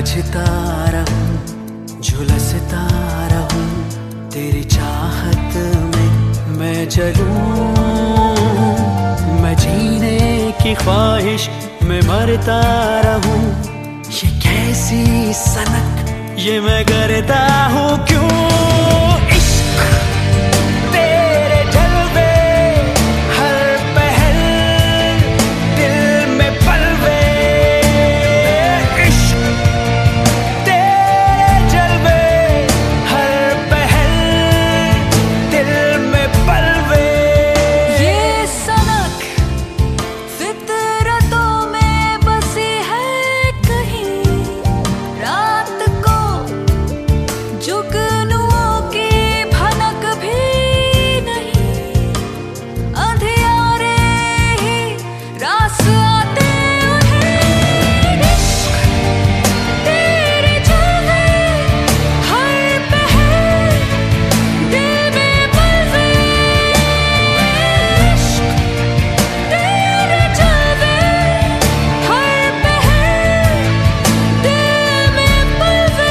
उलझता रहूं, झुलसता रहूं, तेरी चाहत में मैं जलूं। मैं जीने की ख्वाहिश में मरता रहूं, ये कैसी सनक ये मैं करता हूँ क्यों? इश्क तेरे जलवे, हर पहल दिल में पलवे। इश्क तेरे जलवे, हर पहल दिल में पलवे। ये सनक फितरतों में बसी है कहीं, रात को जुगनुओं की भनक भी नहीं। अंधियारे ही रास आते उन्हें। इश्क तेरे जलवे, हर पहल दिल में पलवे। इश्क तेरे जलवे, हर पहल दिल में पलवे।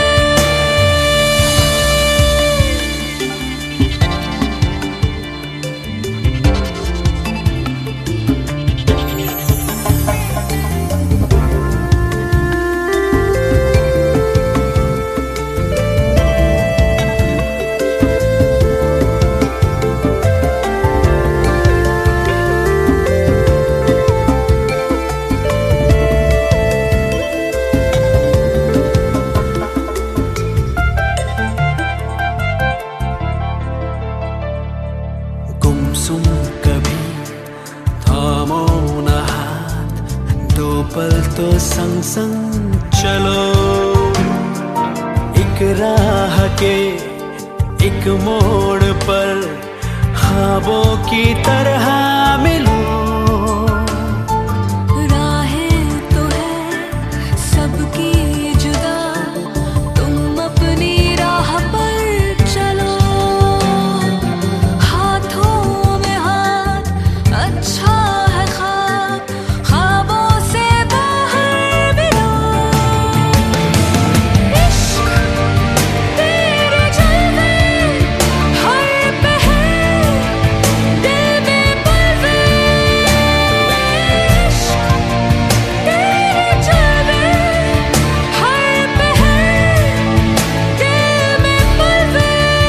गुमसुम कभी थामो न हाथ, दो पल तो संग संग चलो। एक राह के एक मोड़ पर ख्वाबों की तरह मिलो। राहें तो है सबकी जुदा, तुम अपनी राह पर चलो। हाथों में हाथ अच्छा है ख्वाब, ख्वाबों से बाहर मिलो। इश्क तेरे जलवे, हर पहल दिल में पलवे। इश्क तेरे जलवे, हर पहल दिल में पलवे।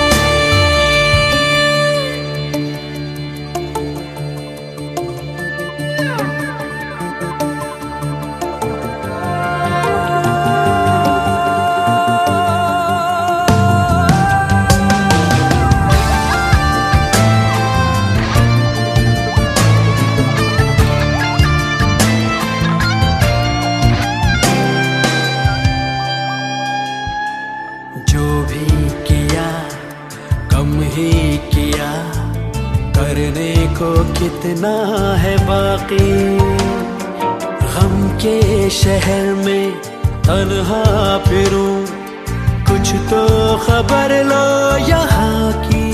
जो भी किया कम ही किया, करने को कितना है बाकी। गम के शहर में तन्हा फिरूं, कुछ तो खबर लो यहाँ की।